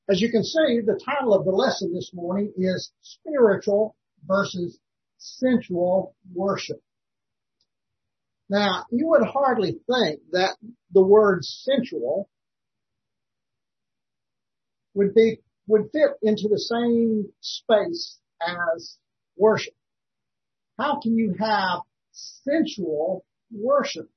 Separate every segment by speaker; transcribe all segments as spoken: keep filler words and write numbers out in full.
Speaker 1: As you can see, the title of the lesson this morning is Spiritual versus Sensual Worship. Now, you would hardly think that the word sensual would be, would fit into the same space as worship. How can you have sensual worship?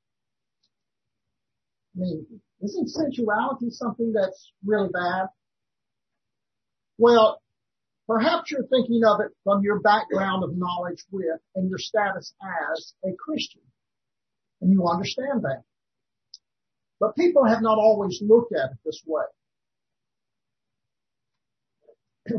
Speaker 1: I mean, isn't sensuality something that's really bad? Well, perhaps you're thinking of it from your background of knowledge with and your status as a Christian. And you understand that. But people have not always looked at it this way. I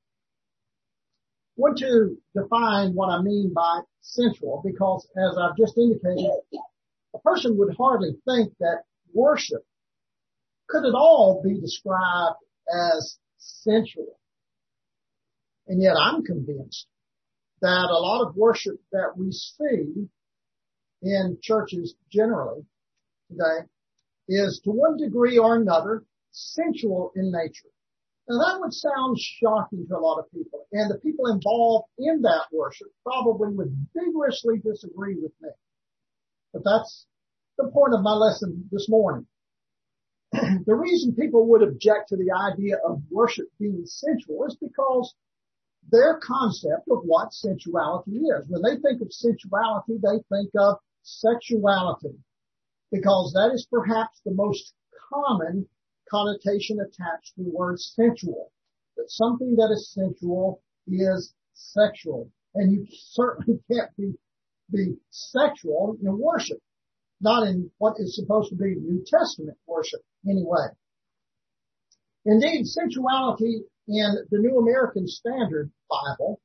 Speaker 1: want to define what I mean by sensual because, as I've just indicated, a person would hardly think that worship could at all be described as sensual. And yet I'm convinced that a lot of worship that we see in churches generally today is to one degree or another sensual in nature. Now that would sound shocking to a lot of people, and the people involved in that worship probably would vigorously disagree with me. But that's the point of my lesson this morning. The reason people would object to the idea of worship being sensual is because their concept of what sensuality is. When they think of sensuality, they think of sexuality, because that is perhaps the most common connotation attached to the word sensual. That something that is sensual is sexual. And you certainly can't be, be sexual in worship. Not in what is supposed to be New Testament worship anyway. Indeed, sensuality in the New American Standard Bible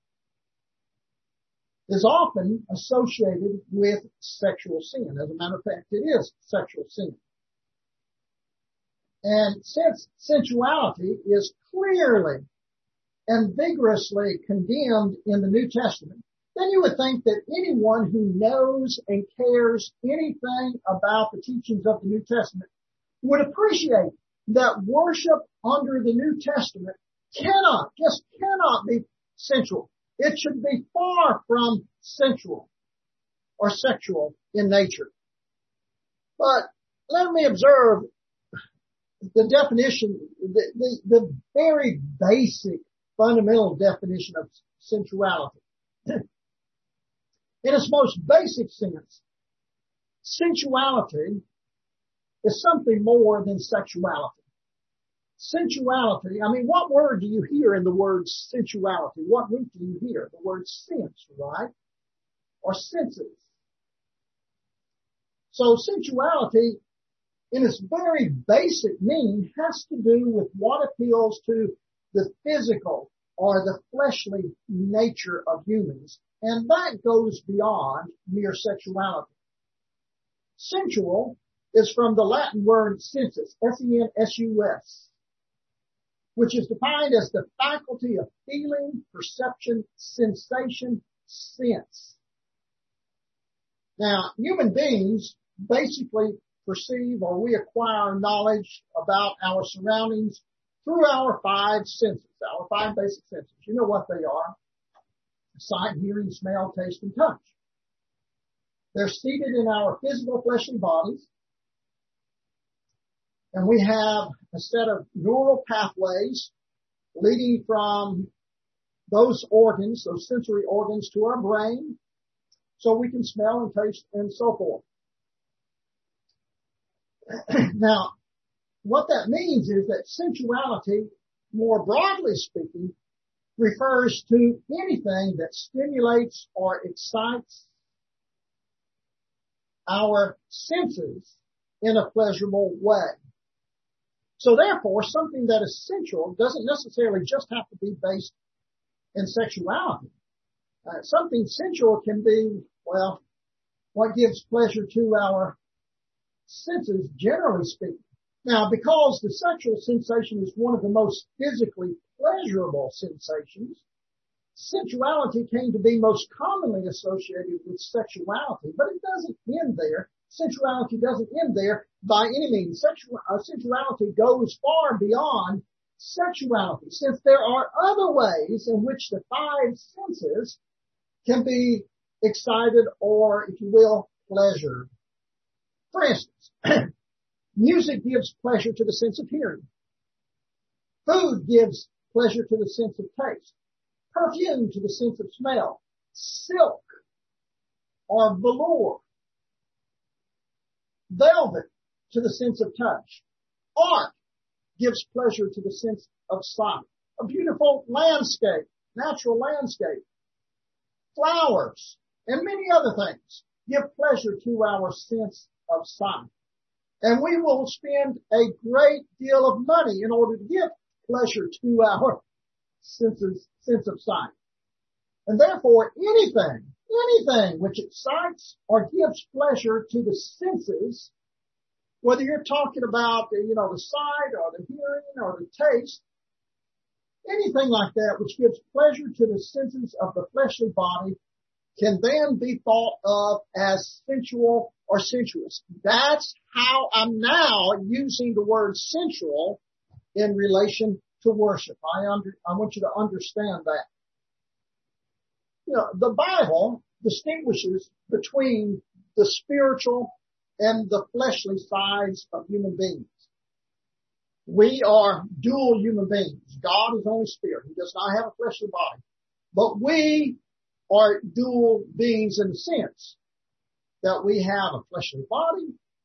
Speaker 1: is often associated with sexual sin. As a matter of fact, it is sexual sin. And since sensuality is clearly and vigorously condemned in the New Testament, then you would think that anyone who knows and cares anything about the teachings of the New Testament would appreciate that worship under the New Testament cannot, just cannot be sensual. It should be far from sensual or sexual in nature. But let me observe the definition, the, the, the very basic fundamental definition of sensuality. In its most basic sense, sensuality is something more than sexuality. Sensuality, I mean, what word do you hear in the word sensuality? What root do you hear? The word sense, right? Or senses. So sensuality, in its very basic meaning, has to do with what appeals to the physical or the fleshly nature of humans. And that goes beyond mere sexuality. Sensual is from the Latin word sensus, S E N S U S, which is defined as the faculty of feeling, perception, sensation, sense. Now, human beings basically perceive or we acquire knowledge about our surroundings through our five senses, our five basic senses. You know what they are. Sight, hearing, smell, taste, and touch. They're seated in our physical fleshly bodies. And we have a set of neural pathways leading from those organs, those sensory organs, to our brain, so we can smell and taste and so forth. Now, what that means is that sensuality, more broadly speaking, refers to anything that stimulates or excites our senses in a pleasurable way. So therefore, something that is sensual doesn't necessarily just have to be based in sexuality. Uh, something sensual can be, well, what gives pleasure to our senses, generally speaking. Now, because the sexual sensation is one of the most physically pleasurable sensations, sensuality came to be most commonly associated with sexuality, but it doesn't end there. Sensuality doesn't end there by any means. Sexual, uh, sensuality goes far beyond sexuality, since there are other ways in which the five senses can be excited or, if you will, pleasured. For instance, music gives pleasure to the sense of hearing. Food gives pleasure to the sense of taste. Perfume to the sense of smell. Silk or velour. Velvet to the sense of touch. Art gives pleasure to the sense of sight. A beautiful landscape, natural landscape, flowers, and many other things give pleasure to our sense of sight. And we will spend a great deal of money in order to give pleasure to our senses, sense of sight. And therefore, anything, anything which excites or gives pleasure to the senses, whether you're talking about, you know, the sight or the hearing or the taste, anything like that which gives pleasure to the senses of the fleshly body can then be thought of as sensual or sensuous. That's how I'm now using the word sensual in relation to worship. I under, I want you to understand that. You know, the Bible distinguishes between the spiritual and the fleshly sides of human beings. We are dual human beings. God is only spirit. He does not have a fleshly body. But we are dual beings in the sense that we have a fleshly body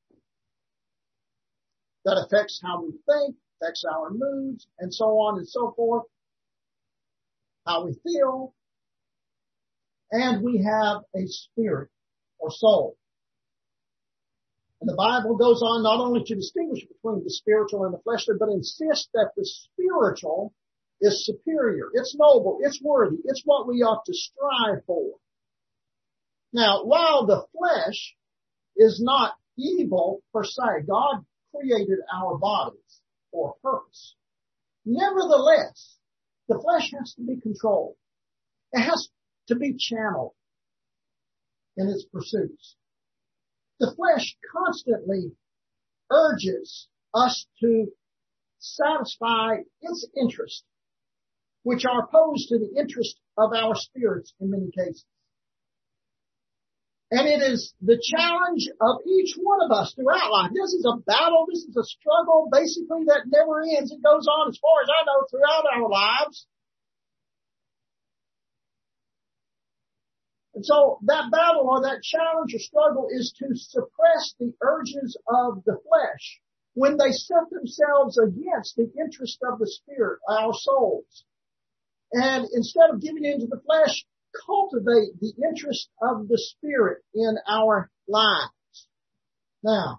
Speaker 1: that affects how we think, affects our moods, and so on and so forth, how we feel. And we have a spirit or soul. And the Bible goes on not only to distinguish between the spiritual and the fleshly, but insists that the spiritual is superior. It's noble. It's worthy. It's what we ought to strive for. Now, while the flesh is not evil per se, God created our bodies for a purpose. Nevertheless, the flesh has to be controlled. It has to be channeled in its pursuits. The flesh constantly urges us to satisfy its interests, which are opposed to the interest of our spirits in many cases. And it is the challenge of each one of us throughout life. This is a battle. This is a struggle, basically, that never ends. It goes on, as far as I know, throughout our lives. And so that battle or that challenge or struggle is to suppress the urges of the flesh when they set themselves against the interest of the spirit, our souls. And instead of giving into the flesh, cultivate the interest of the spirit in our lives. Now,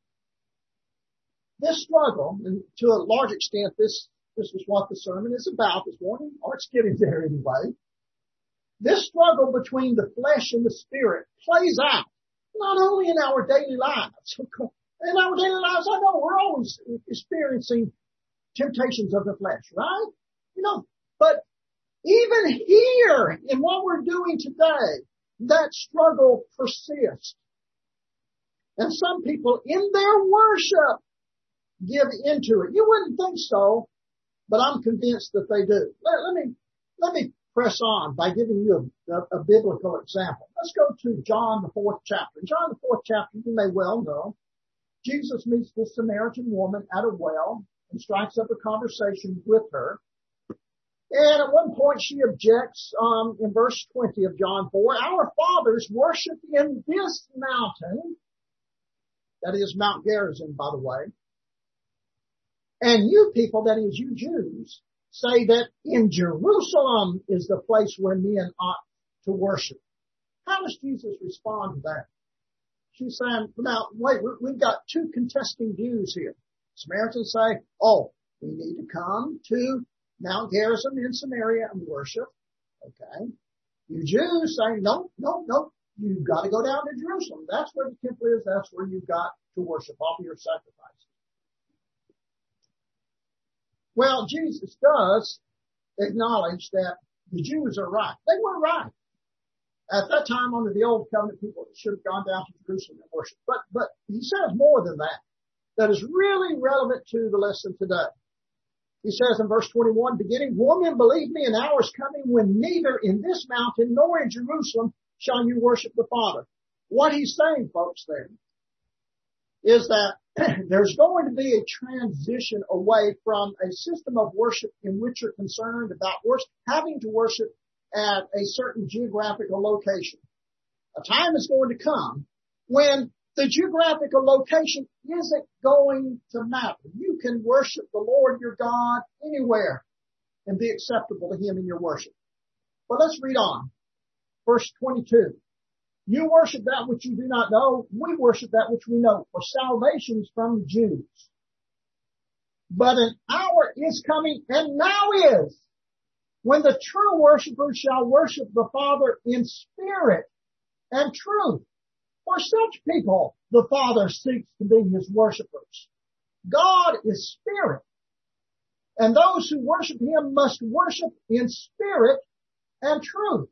Speaker 1: this struggle, and to a large extent, this, this is what the sermon is about this morning, or it's getting there anyway. This struggle between the flesh and the spirit plays out not only in our daily lives. In our daily lives, I know we're always experiencing temptations of the flesh, right? You know, but even here in what we're doing today, that struggle persists. And some people in their worship give into it. You wouldn't think so, but I'm convinced that they do. Let, let me, let me press on by giving you a, a, a biblical example. Let's go to John, the fourth chapter. In John, the fourth chapter, you may well know, Jesus meets this Samaritan woman at a well and strikes up a conversation with her. And at one point she objects, um, in verse twenty of John four, our fathers worshiped in this mountain. That is Mount Gerizim, by the way. And you people, that is you Jews, say that in Jerusalem is the place where men ought to worship. How does Jesus respond to that? She's saying, now, wait, we've got two contesting views here. Samaritans say, oh, we need to come to Mount Gerizim in Samaria and worship. Okay. You Jews say, no, no, no, you've got to go down to Jerusalem. That's where the temple is. That's where you've got to worship, offer your sacrifices. Well, Jesus does acknowledge that the Jews are right. They were right. At that time, under the old covenant, people should have gone down to Jerusalem and worshiped. But, but he says more than that. That is really relevant to the lesson today. He says in verse twenty-one, beginning, woman, believe me, an hour is coming when neither in this mountain nor in Jerusalem shall you worship the Father. What he's saying, folks, there is that there's going to be a transition away from a system of worship in which you're concerned about worship, having to worship at a certain geographical location. A time is going to come when the geographical location isn't going to matter. You can worship the Lord your God anywhere and be acceptable to Him in your worship. But let's read on. Verse twenty-two. You worship that which you do not know. We worship that which we know. For salvation is from the Jews. But an hour is coming, and now is, when the true worshipers shall worship the Father in spirit and truth. For such people, the Father seeks to be His worshipers. God is spirit, and those who worship Him must worship in spirit and truth.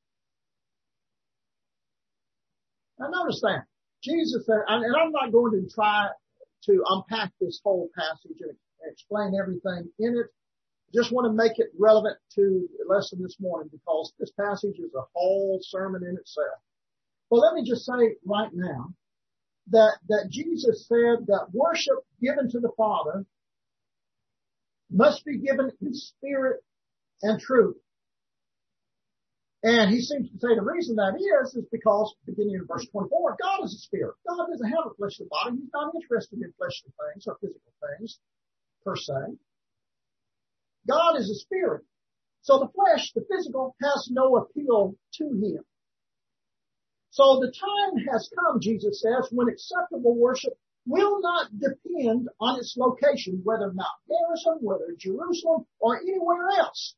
Speaker 1: Now notice that. Jesus said, and I'm not going to try to unpack this whole passage and explain everything in it. Just want to make it relevant to the lesson this morning because this passage is a whole sermon in itself. Well, let me just say right now that, that Jesus said that worship given to the Father must be given in spirit and truth. And he seems to say the reason that is, is because, beginning in verse twenty-four, God is a spirit. God doesn't have a fleshly body. He's not interested in fleshly things or physical things, per se. God is a spirit. So the flesh, the physical, has no appeal to Him. So the time has come, Jesus says, when acceptable worship will not depend on its location, whether Mount Gerizim, whether Jerusalem, or anywhere else.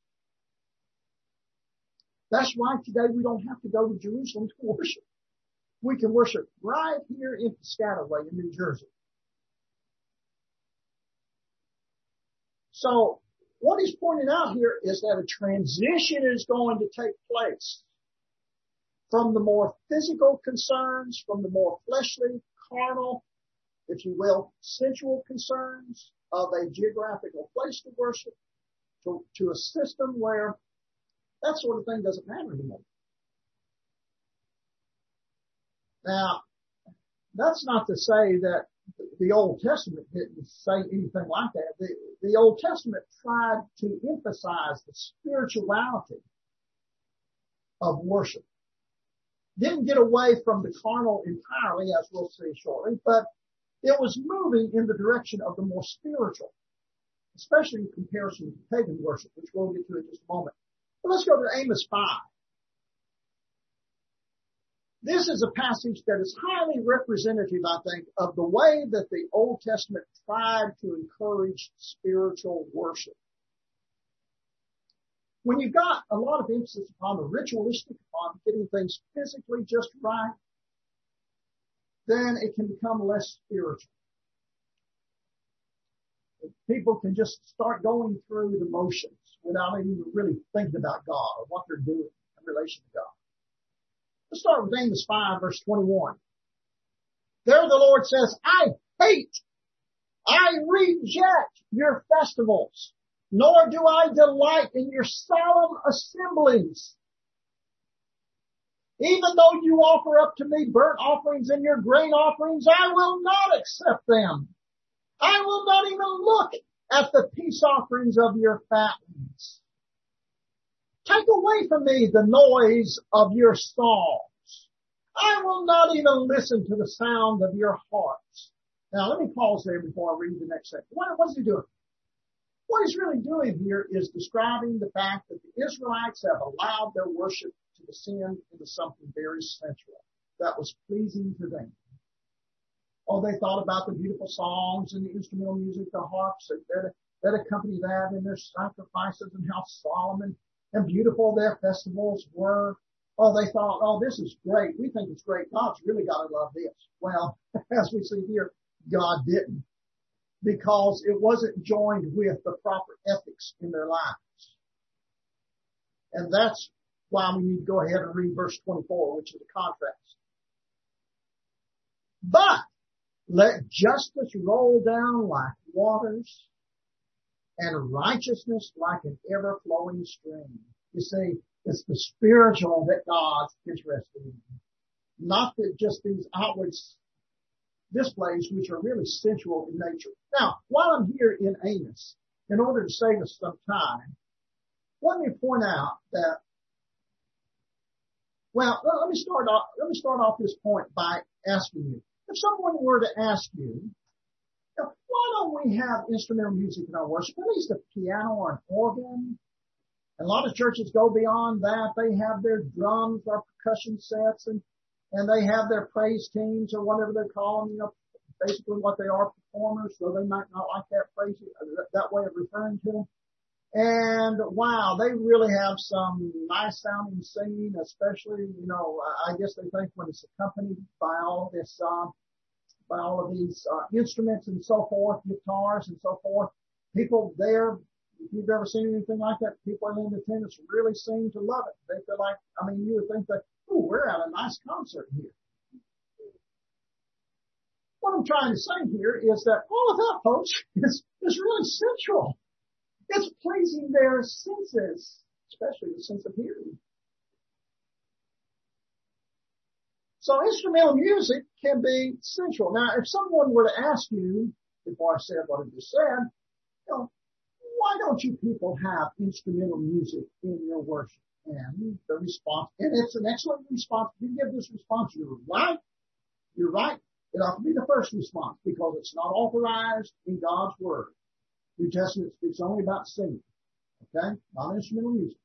Speaker 1: That's why today we don't have to go to Jerusalem to worship. We can worship right here in Piscataway in New Jersey. So what he's pointing out here is that a transition is going to take place from the more physical concerns, from the more fleshly, carnal, if you will, sensual concerns of a geographical place to worship to, to a system where that sort of thing doesn't matter anymore. Now, that's not to say that the Old Testament didn't say anything like that. The, the Old Testament tried to emphasize the spirituality of worship. Didn't get away from the carnal entirely, as we'll see shortly, but it was moving in the direction of the more spiritual, especially in comparison to pagan worship, which we'll get to in just a moment. But let's go to Amos five. This is a passage that is highly representative, I think, of the way that the Old Testament tried to encourage spiritual worship. When you've got a lot of emphasis upon the ritualistic, upon getting things physically just right, then it can become less spiritual. People can just start going through the motions without even really thinking about God or what they're doing in relation to God. Let's start with Amos five, verse twenty-one. There the Lord says, I hate, I reject your festivals, nor do I delight in your solemn assemblies. Even though you offer up to me burnt offerings and your grain offerings, I will not accept them. I will not even look at the peace offerings of your fattenings. Take away from me the noise of your songs. I will not even listen to the sound of your harps. Now let me pause there before I read the next section. What, what's he doing? What he's really doing here is describing the fact that the Israelites have allowed their worship to descend into something very sensual that was pleasing to them. Oh, they thought about the beautiful songs and the instrumental music, the harps that, that accompany that and their sacrifices and how solemn and, and beautiful their festivals were. Oh, they thought, oh, this is great. We think it's great. God's really got to love this. Well, as we see here, God didn't, because it wasn't joined with the proper ethics in their lives. And that's why we need to go ahead and read verse twenty-four, which is a contrast. But let justice roll down like waters and righteousness like an ever-flowing stream. You see, it's the spiritual that God's interested in. Not that just these outward displays which are really sensual in nature. Now, while I'm here in Amos, in order to save us some time, let me point out that, well, let me start off, let me start off this point by asking you, if someone were to ask you, why don't we have instrumental music in our worship, at least a piano or an organ? And a lot of churches go beyond that. They have their drums or percussion sets, and and they have their praise teams or whatever they call them, you know, basically what they are, performers, though they might not like that phrase, that way of referring to them. And wow, they really have some nice sounding singing, especially, you know, I guess they think when it's accompanied by all this, uh, by all of these, uh, instruments and so forth, guitars and so forth. People there, if you've ever seen anything like that, people in attendance really seem to love it. They feel like, I mean, you would think that, ooh, we're at a nice concert here. What I'm trying to say here is that all of that, folks, is, is really sensual. It's pleasing their senses, especially the sense of hearing. So instrumental music can be sensual. Now, if someone were to ask you, before I said what I just said, you know, why don't you people have instrumental music in your worship? And the response, and it's an excellent response. If you give this response, you're right. You're right. It ought to be the first response because it's not authorized in God's Word. New Testament speaks only about singing. Okay? Not instrumental music.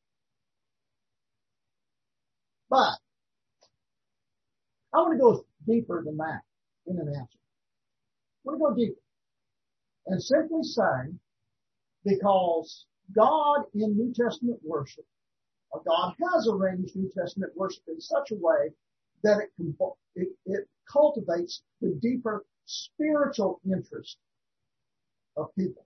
Speaker 1: But I want to go deeper than that in an answer. I want to go deeper and simply say, because God in New Testament worship, or God has arranged New Testament worship in such a way that it, it, it cultivates the deeper spiritual interest of people.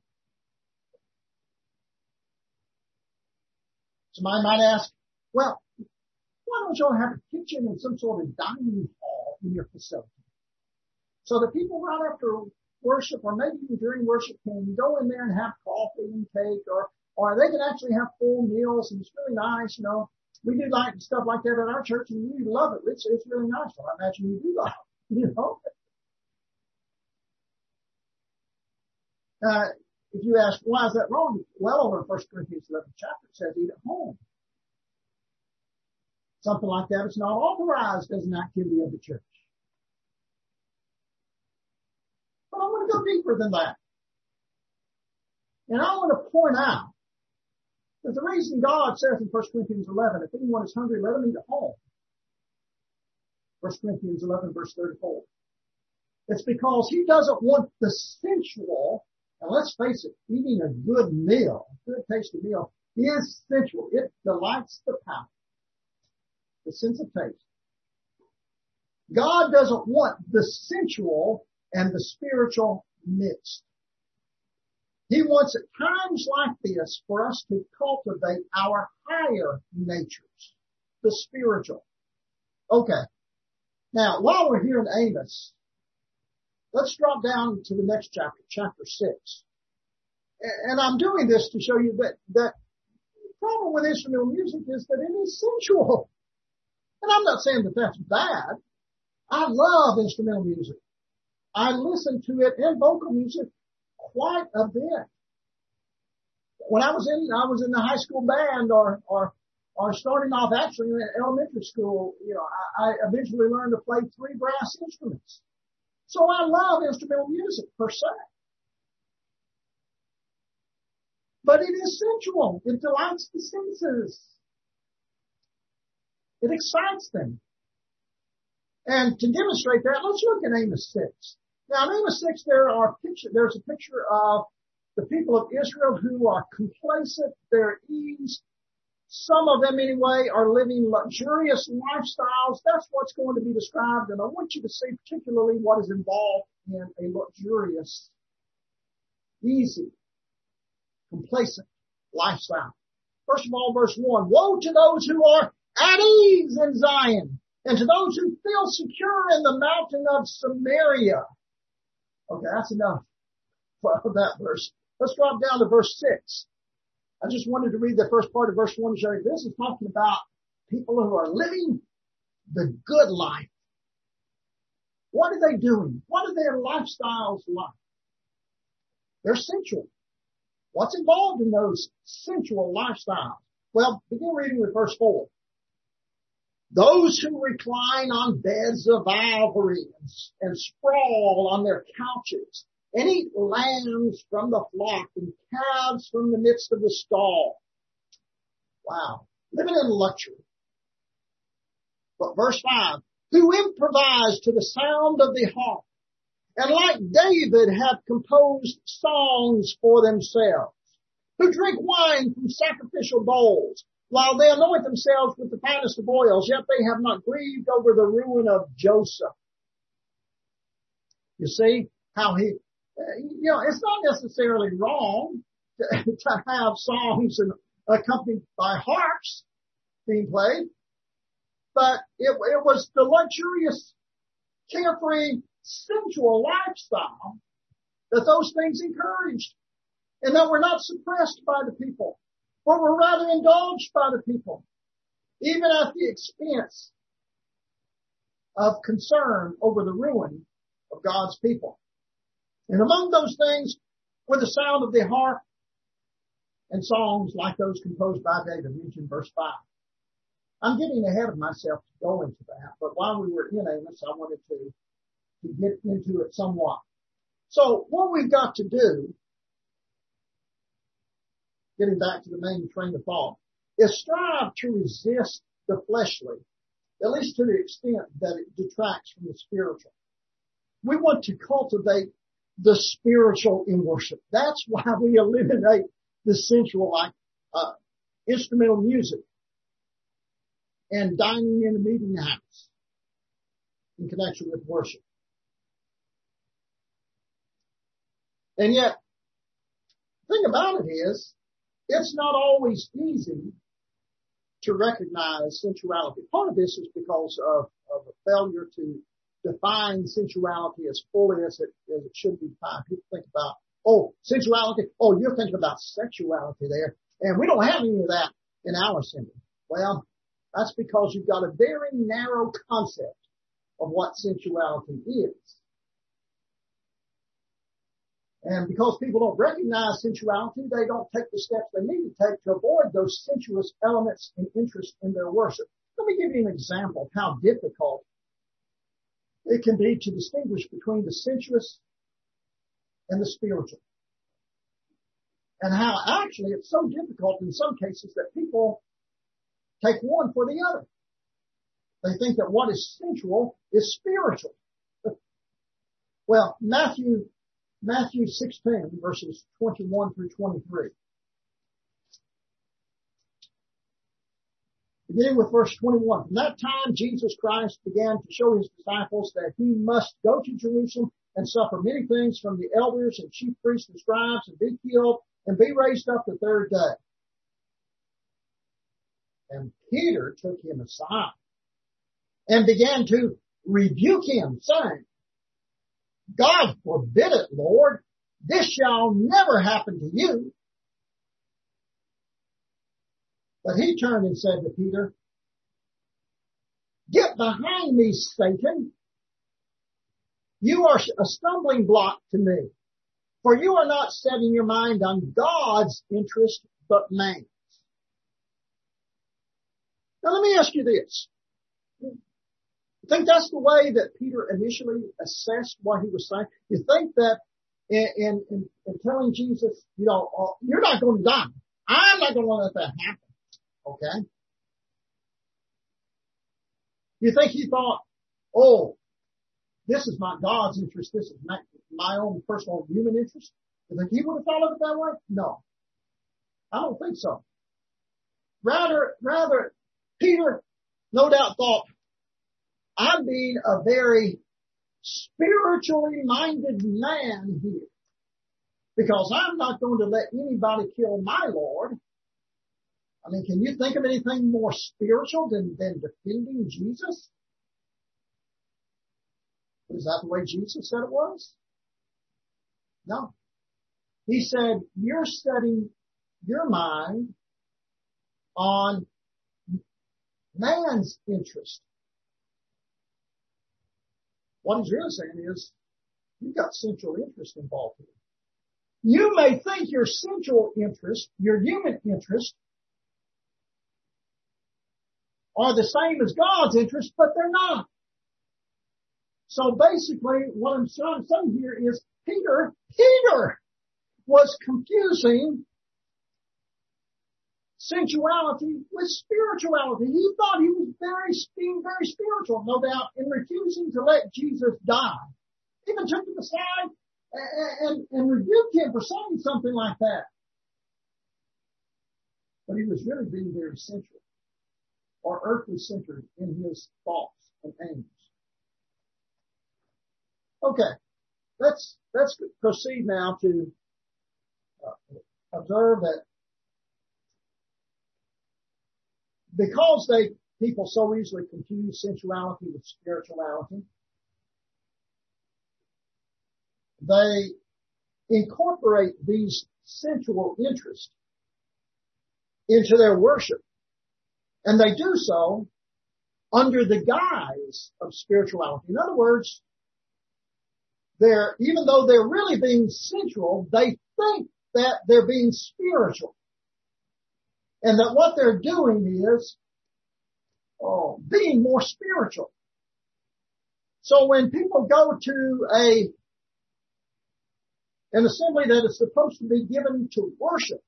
Speaker 1: Somebody might ask, well, why don't y'all have a kitchen and some sort of dining hall in your facility? So that people right after worship, or maybe even during worship, can go in there and have coffee and cake, or or they can actually have full meals, and it's really nice, you know. We do like stuff like that at our church, and we love it. It's, it's really nice. So I imagine you do love it, you know. Uh, if you ask, why is that wrong? Well, over in First Corinthians eleventh chapter, it says, eat at home. Something like that is not authorized as an activity of the church. But I want to go deeper than that. And I want to point out that the reason God says in First Corinthians eleven, if anyone is hungry, let him eat at home. First Corinthians eleven, verse thirty-four. It's because he doesn't want the sensual, and let's face it, eating a good meal, a good tasty meal, is sensual. It delights the palate, the sense of taste. God doesn't want the sensual and the spiritual mixed. He wants at times like this for us to cultivate our higher natures, the spiritual. Okay. Now, while we're here in Amos, let's drop down to the next chapter, chapter six. And I'm doing this to show you that, that the problem with instrumental music is that it is sensual. And I'm not saying that that's bad. I love instrumental music. I listen to it and vocal music quite a bit. When I was in, I was in the high school band, or, or, or starting off actually in elementary school, you know, I, I eventually learned to play three brass instruments. So I love instrumental music per se. But it is sensual. It delights the senses. It excites them. And to demonstrate that, let's look at Amos six. Now, in Amos six, there are picture, there's a picture of the people of Israel who are complacent, they're at ease. Some of them, anyway, are living luxurious lifestyles. That's what's going to be described, and I want you to see particularly what is involved in a luxurious, easy, complacent lifestyle. First of all, verse one, woe to those who are at ease in Zion, and to those who feel secure in the mountain of Samaria. Okay, that's enough for that verse. Let's drop down to verse six. I just wanted to read the first part of verse one to show you this is talking about people who are living the good life. What are they doing? What are their lifestyles like? They're sensual. What's involved in those sensual lifestyles? Well, begin reading with verse four. Those who recline on beds of ivory and, and sprawl on their couches and eat lambs from the flock and calves from the midst of the stall. Wow. Living in luxury. But verse five, who improvise to the sound of the harp, and like David have composed songs for themselves, who drink wine from sacrificial bowls, while they anoint themselves with the finest of oils, yet they have not grieved over the ruin of Joseph. You see how he, you know, it's not necessarily wrong to, to have songs and accompanied by harps being played, but it, it was the luxurious, carefree, sensual lifestyle that those things encouraged, and that were not suppressed by the people, but were rather indulged by the people, even at the expense of concern over the ruin of God's people. And among those things were the sound of the harp and songs like those composed by David, mentioned verse five. I'm getting ahead of myself to go into that, but while we were in Amos, I wanted to, to get into it somewhat. So what we've got to do, getting back to the main train of thought, is strive to resist the fleshly, at least to the extent that it detracts from the spiritual. We want to cultivate the spiritual in worship. That's why we eliminate the sensual, like uh, instrumental music and dining in a meeting house in connection with worship. And yet, the thing about it is, it's not always easy to recognize sensuality. Part of this is because of, of a failure to define sensuality as fully as it, as it should be defined. People think about, oh, sensuality, oh, you're thinking about sexuality there, and we don't have any of that in our assembly. Well, that's because you've got a very narrow concept of what sensuality is. And because people don't recognize sensuality, they don't take the steps they need to take to avoid those sensuous elements and interest in their worship. Let me give you an example of how difficult it can be to distinguish between the sensuous and the spiritual. And how actually it's so difficult in some cases that people take one for the other. They think that what is sensual is spiritual. Well, Matthew Matthew sixteen, verses twenty-one through twenty-three. Beginning with verse twenty-one. From that time, Jesus Christ began to show his disciples that he must go to Jerusalem and suffer many things from the elders and chief priests and scribes and be killed and be raised up the third day. And Peter took him aside and began to rebuke him, saying, God forbid it, Lord. This shall never happen to you. But he turned and said to Peter, Get behind me, Satan. You are a stumbling block to me, for you are not setting your mind on God's interest, but man's. Now let me ask you this. You think that's the way that Peter initially assessed what he was saying? You think that in, in, in, in telling Jesus, you know, oh, you're not going to die. I'm not going to let that happen. Okay? You think he thought, oh, this is not God's interest. This is my, my own personal human interest? You think he would have thought of it that way? No. I don't think so. Rather, rather, Peter no doubt thought, I'm being a very spiritually minded man here, because I'm not going to let anybody kill my Lord. I mean, can you think of anything more spiritual than, than defending Jesus? Is that the way Jesus said it was? No. He said, you're setting your mind on man's interest. What he's really saying is, you've got sensual interest involved here. You may think your sensual interest, your human interest, are the same as God's interest, but they're not. So basically, what I'm trying to say here is Peter, Peter was confusing sensuality with spirituality. He thought he was very, being very spiritual, no doubt, in refusing to let Jesus die. Even took him aside and, and, and rebuked him for saying something like that. But he was really being very sensual or earthly centered in his thoughts and aims. Okay, let's let's proceed now to uh, observe that because they people so easily confuse sensuality with spirituality, they incorporate these sensual interests into their worship, and they do so under the guise of spirituality. In other words, they're, even though they're really being sensual, they think that they're being spiritual. And that what they're doing is, oh, being more spiritual. So when people go to a, an assembly that is supposed to be given to worship,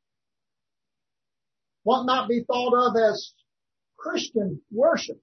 Speaker 1: what might be thought of as Christian worship,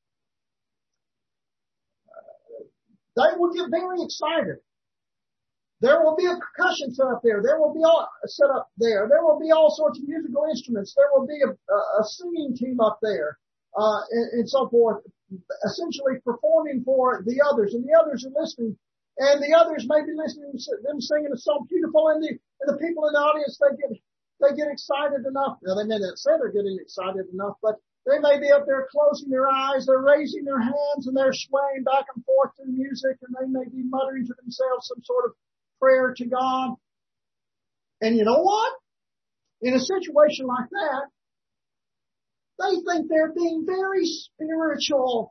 Speaker 1: they will get very excited. There will be a percussion set up there. There will be all set up there. There will be all sorts of musical instruments. There will be a, a singing team up there, uh, and, and so forth, essentially performing for the others. And the others are listening, and the others may be listening to them singing a song beautiful, and the, and the people in the audience, they get, they get excited enough. Now, they may not say they're getting excited enough, but they may be up there closing their eyes, they're raising their hands, and they're swaying back and forth to the music, and they may be muttering to themselves some sort of prayer to God. And you know what? In a situation like that, they think they're being very spiritual.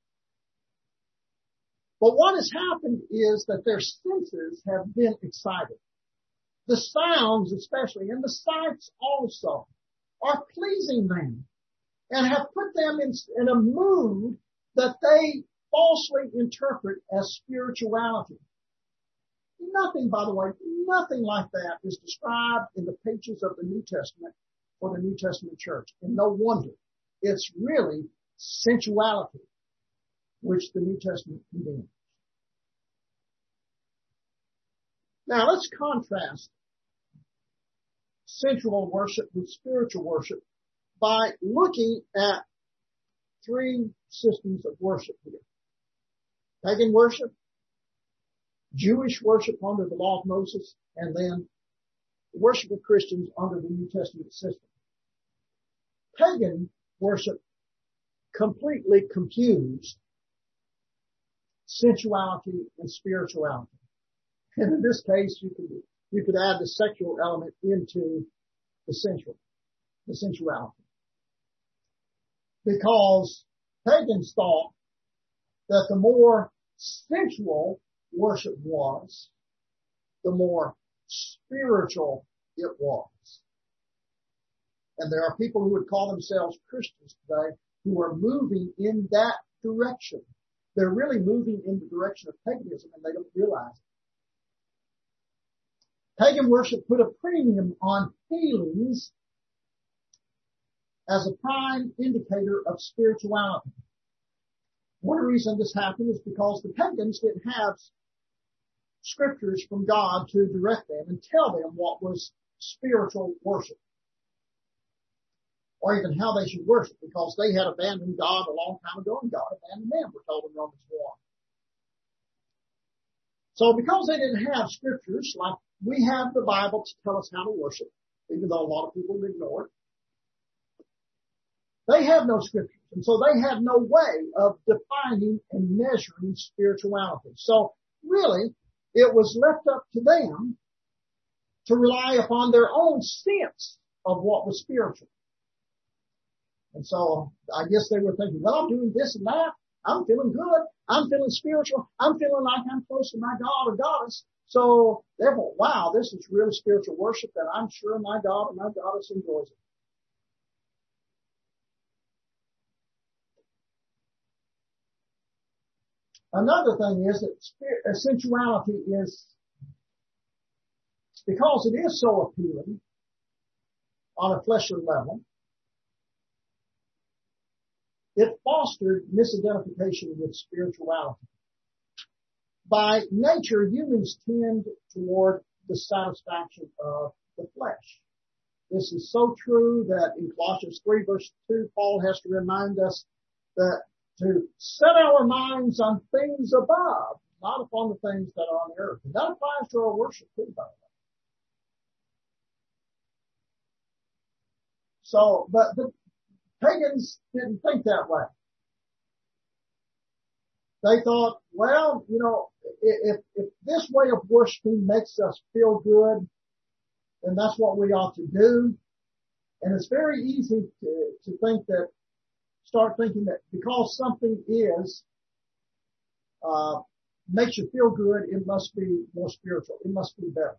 Speaker 1: But what has happened is that their senses have been excited. The sounds especially, and the sights also, are pleasing them, and have put them in, in a mood that they falsely interpret as spirituality. Nothing, by the way, nothing like that is described in the pages of the New Testament for the New Testament church. And no wonder. It's really sensuality which the New Testament condemns. Now let's contrast sensual worship with spiritual worship by looking at three systems of worship here. Pagan worship, Jewish worship under the law of Moses, and then the worship of Christians under the New Testament system. Pagan worship completely confused sensuality and spirituality. And in this case, you could, you could add the sexual element into the sensual, the sensuality. Because pagans thought that the more sensual worship was, the more spiritual it was. And there are people who would call themselves Christians today who are moving in that direction. They're really moving in the direction of paganism, and they don't realize it. Pagan worship put a premium on feelings as a prime indicator of spirituality. One reason this happened is because the pagans didn't have scriptures from God to direct them and tell them what was spiritual worship, or even how they should worship, because they had abandoned God a long time ago, and God abandoned them, we're told in Romans one. So because they didn't have scriptures, like we have the Bible to tell us how to worship, even though a lot of people ignore it, they have no scriptures, and so they have no way of defining and measuring spirituality. So really, it was left up to them to rely upon their own sense of what was spiritual. And so I guess they were thinking, well, I'm doing this and that. I'm feeling good. I'm feeling spiritual. I'm feeling like I'm close to my God or goddess. So therefore, wow, this is really spiritual worship, and I'm sure my God and my goddess enjoys it. Another thing is that spirit, sensuality is, because it is so appealing on a fleshly level, it fostered misidentification with spirituality. By nature, humans tend toward the satisfaction of the flesh. This is so true that in Colossians three verse two, Paul has to remind us that to set our minds on things above, not upon the things that are on the earth. And that applies to our worship too, by the way. So, but the pagans didn't think that way. They thought, well, you know, if, if this way of worshiping makes us feel good, then that's what we ought to do. And it's very easy to, to think that, start thinking that because something is, uh, makes you feel good, it must be more spiritual. It must be better.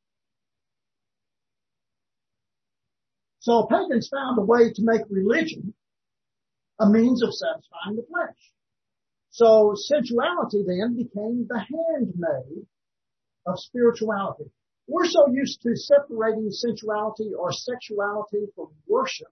Speaker 1: So pagans found a way to make religion a means of satisfying the flesh. So sensuality then became the handmaid of spirituality. We're so used to separating sensuality or sexuality from worship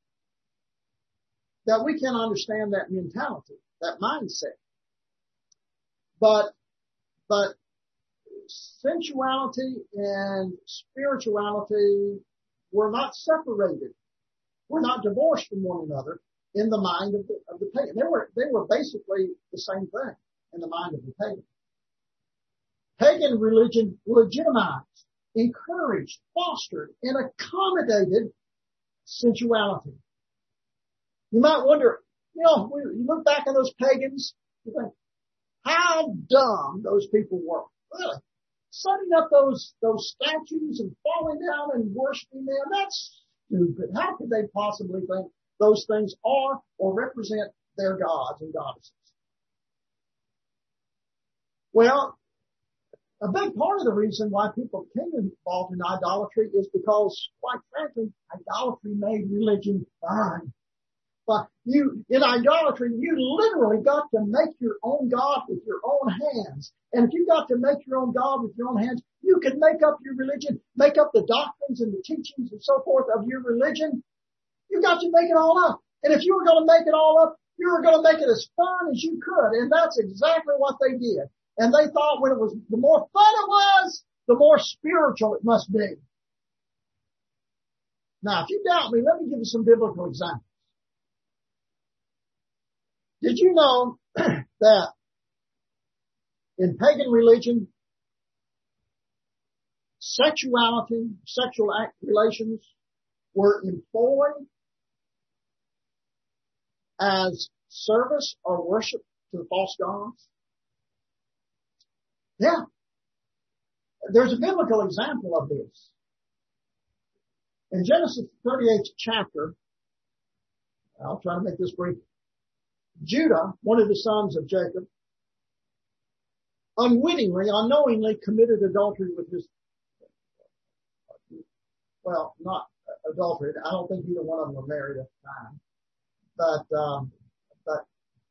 Speaker 1: that we can't understand that mentality, that mindset. But, but sensuality and spirituality were not separated. We're not divorced from one another in the mind of the, of the pagan. They were, they were basically the same thing in the mind of the pagan. Pagan religion legitimized, encouraged, fostered, and accommodated sensuality. You might wonder, you know, you look back at those pagans, you think, how dumb those people were. Really. Setting up those, those statues and falling down and worshiping them, that's stupid. How could they possibly think those things are or represent their gods and goddesses? Well, a big part of the reason why people became involved in idolatry is because, quite frankly, idolatry made religion fun. But you, in idolatry, you literally got to make your own God with your own hands. And if you got to make your own God with your own hands, you could make up your religion, make up the doctrines and the teachings and so forth of your religion. You got to make it all up. And if you were going to make it all up, you were going to make it as fun as you could. And that's exactly what they did. And they thought when it was, the more fun it was, the more spiritual it must be. Now, if you doubt me, let me give you some biblical examples. Did you know that in pagan religion, sexuality, sexual act relations were employed as service or worship to the false gods? Yeah. There's a biblical example of this. In Genesis thirty-eighth chapter, I'll try to make this brief. Judah, one of the sons of Jacob, unwittingly, unknowingly committed adultery with his, well, not adultery. I don't think either one of them were married at the time, but, um, but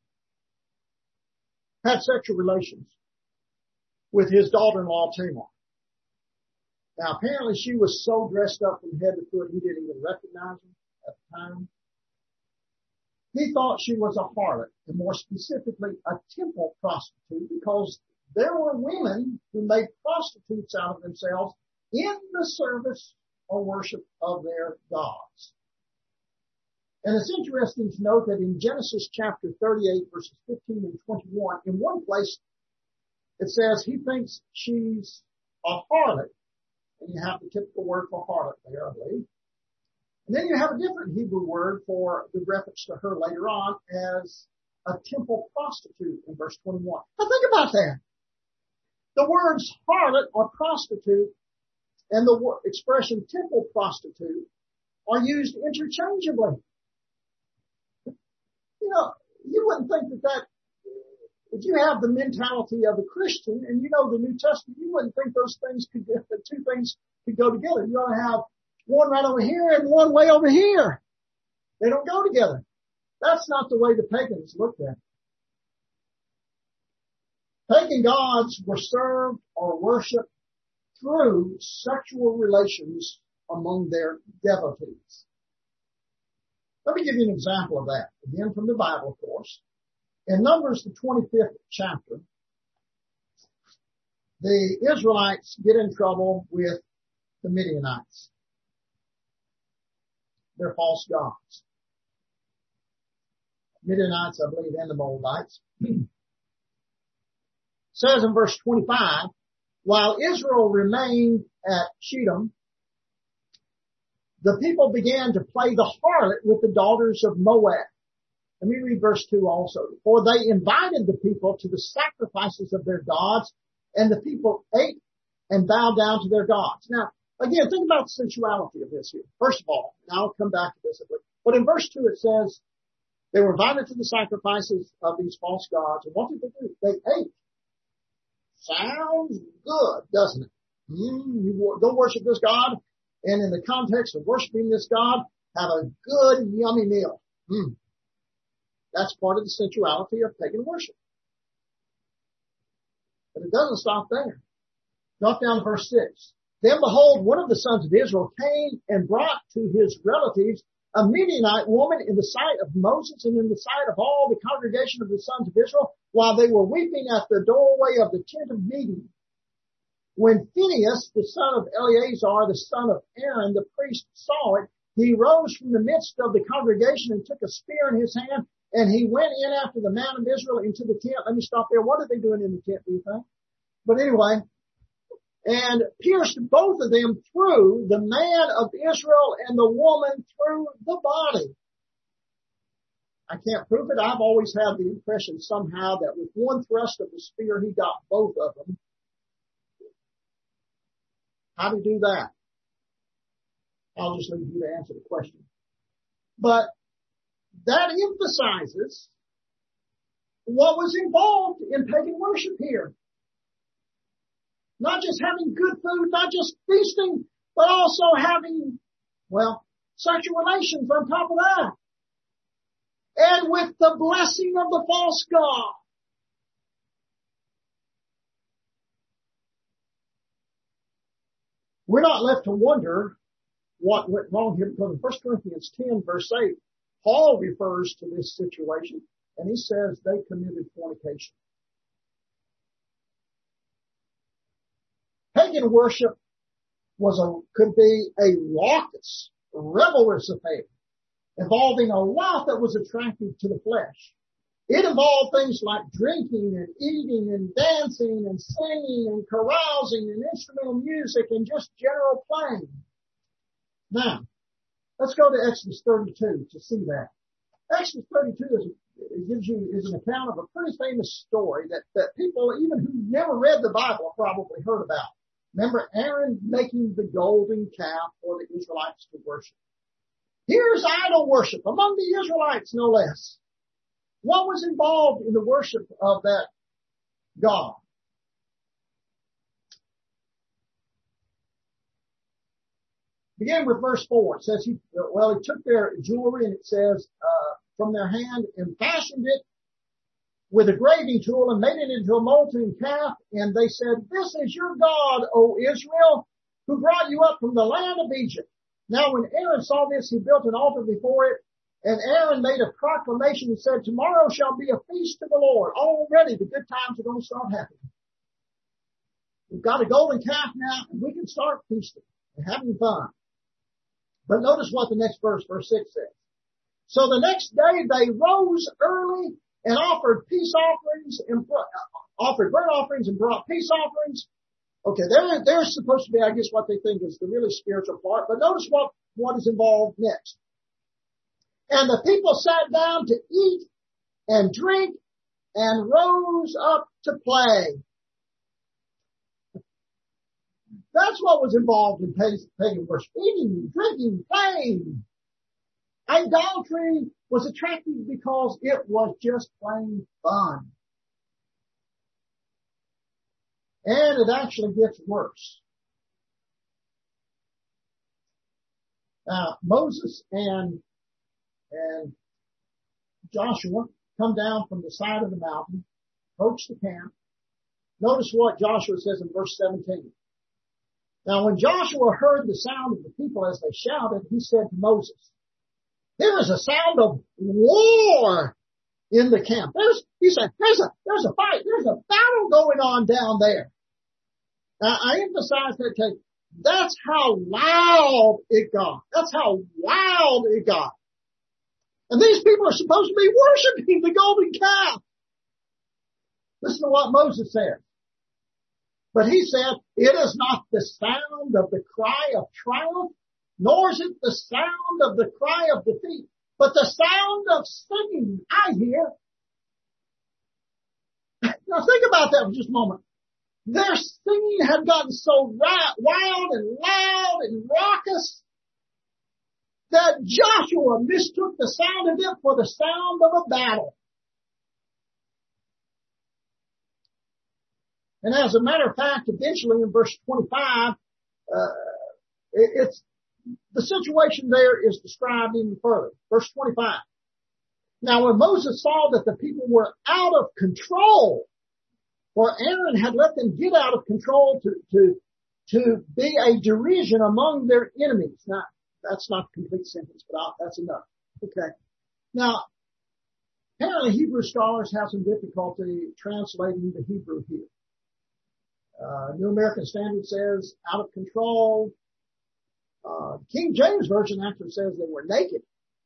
Speaker 1: had sexual relations with his daughter-in-law Tamar. Now, apparently she was so dressed up from head to foot he didn't even recognize her at the time. He thought she was a harlot, and more specifically, a temple prostitute, because there were women who made prostitutes out of themselves in the service or worship of their gods. And it's interesting to note that in Genesis chapter thirty-eight, verses fifteen and twenty-one, in one place it says he thinks she's a harlot, and you have the typical word for harlot there, I believe. And then you have a different Hebrew word for the reference to her later on as a temple prostitute in verse twenty-one. Now think about that. The words harlot or prostitute and the word, expression temple prostitute are used interchangeably. You know, you wouldn't think that that, if you have the mentality of a Christian and you know the New Testament, you wouldn't think those things could, the two things could go together. You ought to have one right over here and one way over here. They don't go together. That's not the way the pagans looked at it. Pagan gods were served or worshipped through sexual relations among their devotees. Let me give you an example of that. Again, from the Bible, of course. In Numbers, the twenty-fifth chapter, the Israelites get in trouble with the Midianites. They're false gods. Midianites, I believe, and the Moabites. Says in verse twenty-five, while Israel remained at Shittim, the people began to play the harlot with the daughters of Moab. Let me read verse two also. For they invited the people to the sacrifices of their gods, and the people ate and bowed down to their gods. Now, again, think about the sensuality of this here. First of all, and I'll come back to this, but in verse two it says, they were invited to the sacrifices of these false gods, and what did they do? They ate. Sounds good, doesn't it? Mm, you go worship this God, and in the context of worshiping this God, have a good, yummy meal. Mm. That's part of the sensuality of pagan worship. But it doesn't stop there. Drop down to verse six. Then behold, one of the sons of Israel came and brought to his relatives a Midianite woman in the sight of Moses and in the sight of all the congregation of the sons of Israel, while they were weeping at the doorway of the tent of meeting. When Phinehas, the son of Eleazar, the son of Aaron, the priest, saw it, he rose from the midst of the congregation and took a spear in his hand, and he went in after the man of Israel into the tent. Let me stop there. What are they doing in the tent, do you think? But anyway, and pierced both of them through, the man of Israel and the woman through the body. I can't prove it. I've always had the impression somehow that with one thrust of the spear, he got both of them. How to do that? I'll just leave you to answer the question. But that emphasizes what was involved in pagan worship here. Not just having good food, not just feasting, but also having, well, sexual relations on top of that. And with the blessing of the false god. We're not left to wonder what went wrong here, because in First Corinthians ten, verse eight, Paul refers to this situation, and he says they committed fornication. Pagan worship was a, could be a raucous, revelrous affair involving a lot that was attractive to the flesh. It involved things like drinking and eating and dancing and singing and carousing and instrumental music and just general playing. Now, let's go to Exodus thirty-two to see that. Exodus thirty-two is, it gives you, is an account of a pretty famous story that, that people, even who never read the Bible, probably heard about. Remember Aaron making the golden calf for the Israelites to worship. Here's idol worship among the Israelites, no less. What was involved in the worship of that God? Begin with verse four. It says he, well, he took their jewelry, and it says, uh, from their hand and fashioned it with a graving tool and made it into a molten calf. And they said, this is your God, O Israel, who brought you up from the land of Egypt. Now when Aaron saw this, he built an altar before it. And Aaron made a proclamation and said, tomorrow shall be a feast to the Lord. Already the good times are going to start happening. We've got a golden calf now, and we can start feasting and having fun. But notice what the next verse, verse six says. So the next day they rose early and offered peace offerings and offered burnt offerings and brought peace offerings. Okay, they're, they're supposed to be, I guess, what they think is the really spiritual part. But notice what, what is involved next. And the people sat down to eat and drink and rose up to play. That's what was involved in pagan worship. Eating, drinking, playing. Idolatry was attractive because it was just plain fun. And it actually gets worse. Now, Moses and, and Joshua come down from the side of the mountain, approach the camp. Notice what Joshua says in verse seventeen. Now, when Joshua heard the sound of the people as they shouted, he said to Moses, there is a sound of war in the camp. There's, he said, there's a, there's a fight. There's a battle going on down there. Now, I emphasize that to, that's how loud it got. That's how wild it got. And these people are supposed to be worshiping the golden calf. Listen to what Moses said. But he said, it is not the sound of the cry of triumph, nor is it the sound of the cry of defeat, but the sound of singing I hear. Now think about that for just a moment. Their singing had gotten so wild and loud and raucous that Joshua mistook the sound of it for the sound of a battle. And as a matter of fact, eventually in verse twenty-five, uh, it, it's, the situation there is described even further. Verse twenty-five. Now when Moses saw that the people were out of control, for Aaron had let them get out of control to, to, to be a derision among their enemies. Now, that's not a complete sentence, but I'll, that's enough. Okay. Now, apparently Hebrew scholars have some difficulty translating the Hebrew here. Uh, New American Standard says out of control. Uh, King James Version actually says they were naked.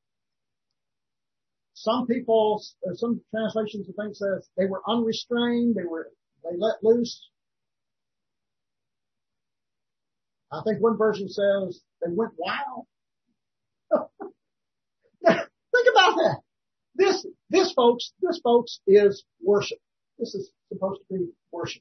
Speaker 1: Some people, uh, some translations I think says they were unrestrained. They were, they let loose. I think one version says they went wild. Think about that. This, this folks, this folks is worship. This is supposed to be worship.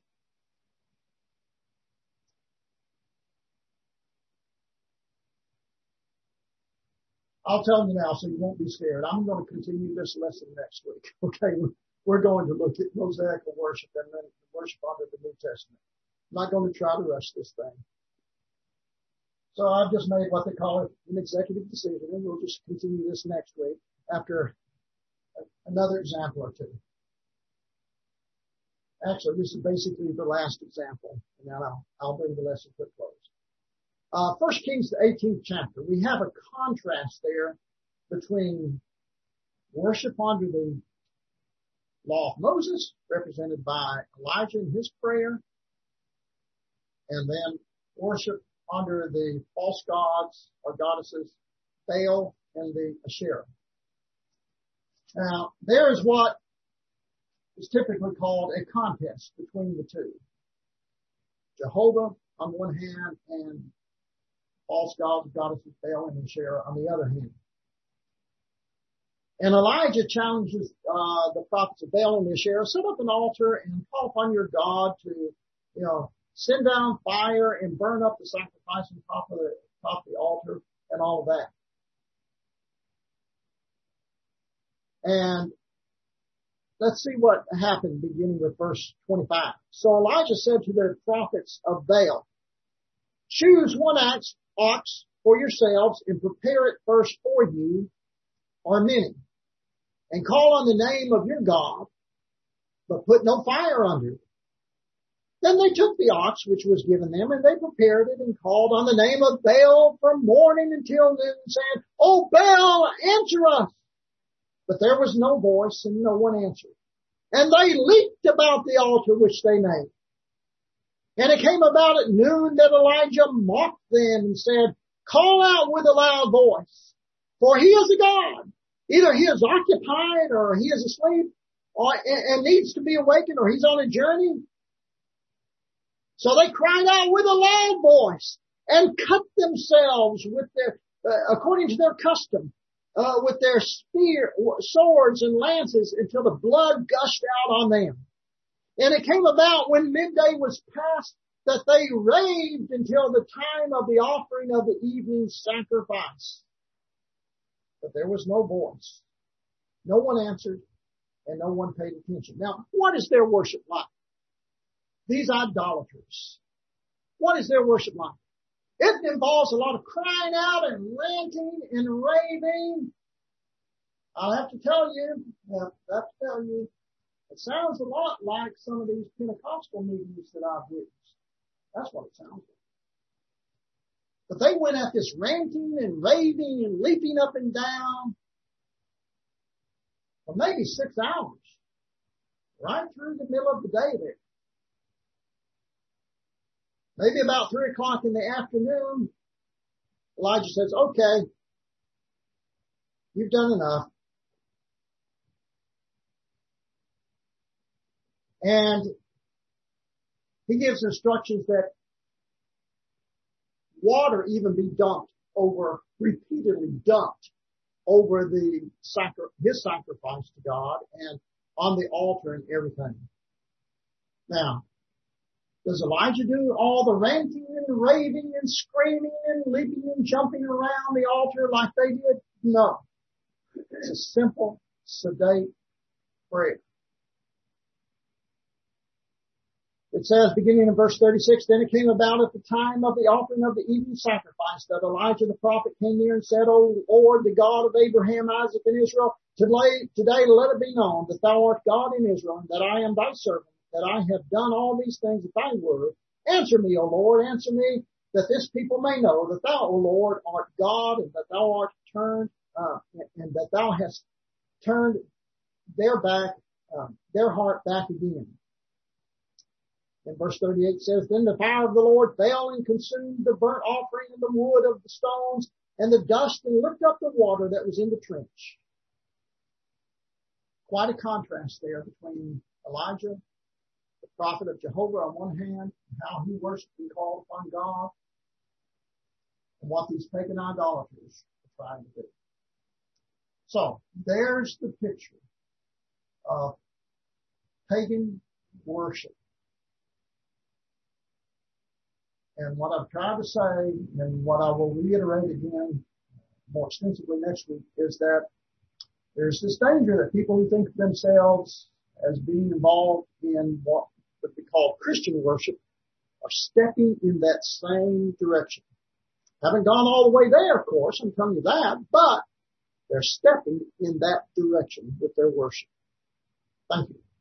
Speaker 1: I'll tell you now so you won't be scared. I'm going to continue this lesson next week. Okay. We're going to look at Mosaical worship and then worship under the New Testament. I'm not going to try to rush this thing. So I've just made what they call an executive decision, and we'll just continue this next week after another example or two. Actually, this is basically the last example, and then I'll, I'll bring the lesson to a close. Uh, First Kings, the eighteenth chapter. We have a contrast there between worship under the law of Moses, represented by Elijah in his prayer, and then worship under the false gods or goddesses, Baal and the Asherah. Now, there is what is typically called a contest between the two. Jehovah on one hand and false gods, goddesses, Baal and Asherah on the other hand. And Elijah challenges uh the prophets of Baal and Asherah, set up an altar and call upon your God to, you know, send down fire and burn up the sacrifice on top of the top of the altar and all of that. And let's see what happened beginning with verse twenty-five. So Elijah said to the prophets of Baal, choose one ox, ox for yourselves and prepare it first for you or many, and call on the name of your God, but put no fire under it. Then they took the ox which was given them, and they prepared it and called on the name of Baal from morning until noon, saying, O Baal, answer us. But there was no voice and no one answered. And they leaped about the altar which they made. And it came about at noon that Elijah mocked them and said, call out with a loud voice, for he is a god. Either he is occupied or he is asleep or, and needs to be awakened, or he's on a journey. So they cried out with a loud voice and cut themselves with their, uh, according to their custom, uh, with their spear, swords and lances until the blood gushed out on them. And it came about when midday was past that they raved until the time of the offering of the evening sacrifice. But there was no voice. No one answered, and no one paid attention. Now, what is their worship like? These idolaters. What is their worship like? It involves a lot of crying out and ranting and raving. I'll have to tell you, I'll have to tell you, it sounds a lot like some of these Pentecostal meetings that I've witnessed. That's what it sounds like. But they went at this ranting and raving and leaping up and down for maybe six hours, right through the middle of the day there. Maybe about three o'clock in the afternoon, Elijah says, okay, you've done enough. And he gives instructions that water even be dumped over, repeatedly dumped over the sacri- his sacrifice to God and on the altar and everything. Now, does Elijah do all the ranting and raving and screaming and leaping and jumping around the altar like they did? No. It's a simple, sedate prayer. It says, beginning in verse thirty-six, then it came about at the time of the offering of the evening sacrifice that Elijah the prophet came near and said, O Lord, the God of Abraham, Isaac, and Israel, today, today let it be known that thou art God in Israel, and that I am thy servant, that I have done all these things at thy word. Answer me, O Lord, answer me, that this people may know that thou, O Lord, art God, and that thou art turned, uh, and that thou hast turned their back, uh, their heart back again. And verse thirty-eight says, then the fire of the Lord fell and consumed the burnt offering and the wood of the stones and the dust and licked up the water that was in the trench. Quite a contrast there between Elijah, the prophet of Jehovah on one hand, and how he worshiped and called upon God, and what these pagan idolaters are trying to do. So, there's the picture of pagan worship. And what I've tried to say, and what I will reiterate again more extensively next week, is that there's this danger that people who think of themselves as being involved in what would be called Christian worship are stepping in that same direction. Haven't gone all the way there, of course, I'm telling you that, but they're stepping in that direction with their worship. Thank you.